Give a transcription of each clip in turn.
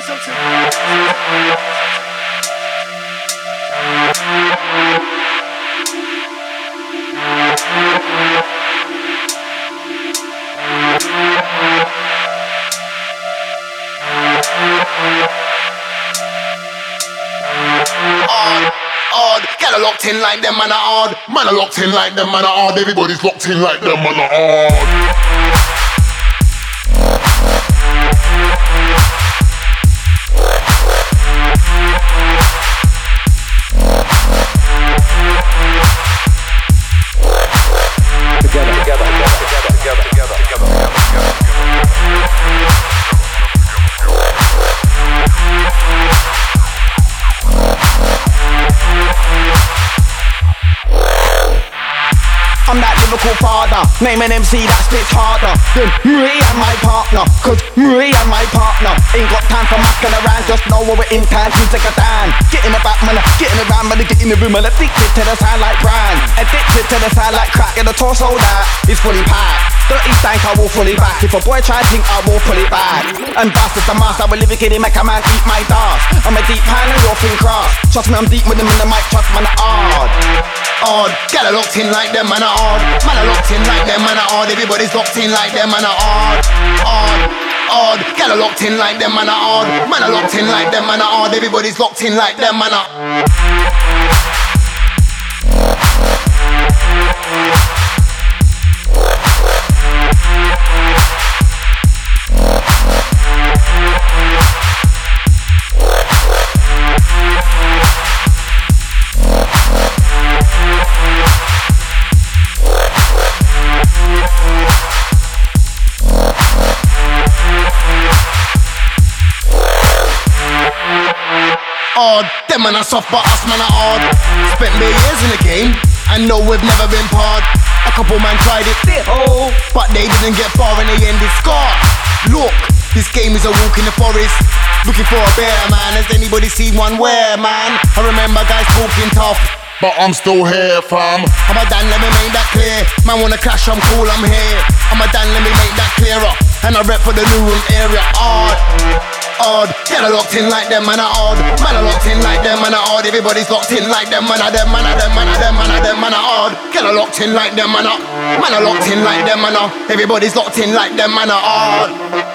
Get locked in like them, man are hard. Man are locked in like them, man are hard. Everybody's locked in like them, man are hard. I'm that lyrical father, name an MC that spits harder than me and my partner. Cause me and my partner ain't got time for mucking around. Just know when we're in time to take a down. Getting about man, getting around man, get in the room and addicted to the sound like brand. Addicted to the sound like crack. And the torso that is fully packed. Dirty stank, I will fully back. If a boy try to think, I will pull it back. And bust is the master, I will live it, make a man eat my dust. I'm a deep pan and you're thin cross. Trust me, I'm deep with them in the mic, trust man, hard. Hard, get locked in like them, man are hard. Man are locked in like them, man are hard. Everybody's locked in like them, man are hard. Hard, get locked in like them, man are hard. Man are locked in like them, man are hard. Everybody's locked in like them, man are. Them man are soft but us man are hard. Spent me years in the game and know we've never been part. A couple man tried it, but they didn't get far in the end it's scarred. Look, this game is a walk in the forest, looking for a bear man. Has anybody seen one where man? I remember guys talking tough, but I'm still here fam. I'm a Dan, let me make that clear. Man wanna clash, I'm cool, I'm here. I'm a Dan, let me make that clearer. And I rep for the new room area. Hard, get locked in like them, man are hard. Man are locked in like them, man are hard. Everybody's locked in like them, man are them, man are them, man are them, man are them, man are hard. Get locked in like them, man are. Man are locked in like them, man are. Everybody's locked in like them, man are hard.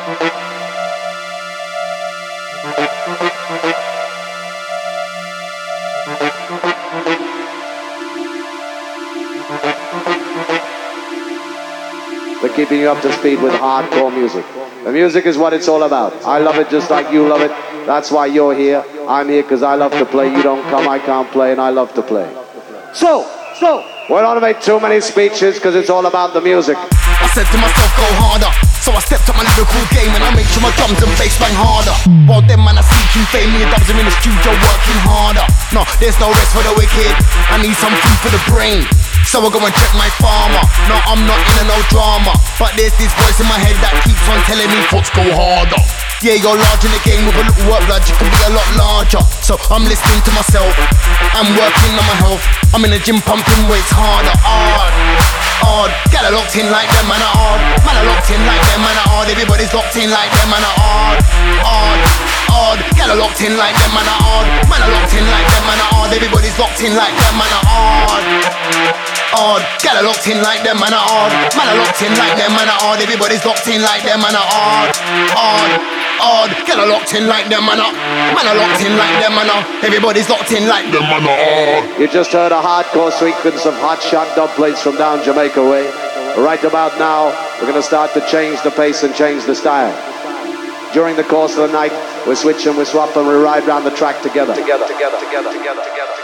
We're keeping you up to speed with hardcore music. The music is what it's all about. I love it just like you love it. That's why you're here. I'm here because I love to play. You don't come, I can't play, and I love to play. So, we don't make too many speeches because it's all about the music. I said to myself, go harder. So I stepped up my lyrical game and I make sure my drums and bass bang harder. While them man are seeking fame, me and dubs are in the studio working harder. No, there's no rest for the wicked. I need some food for the brain. So I go and check my farmer. No, I'm not in no drama, but there's this voice in my head that keeps on telling me foot go harder. Yeah, you're large in the game with a little work blood, you can be a lot larger. So I'm listening to myself, I'm working on my health. I'm in the gym pumping weights harder. Hard, get locked in like them, man are hard. Man are locked in like them, man are hard. Everybody's locked in like them, man are hard, get locked in like them, man are hard. Man are locked in like them, man are hard. Everybody's locked in like them, man are hard, get locked in like them, man are hard. Man are locked in like them, man are hard. Everybody's locked in like them, man are hard, get locked in like them, man are locked in like them, man are. Everybody's locked in like them, man are hard. You just heard a hardcore sequence of hot shot dubplates from down Jamaica way. Right about now, we're gonna start to change the pace and change the style. During the course of the night, we switch and we swap and we ride round the track together.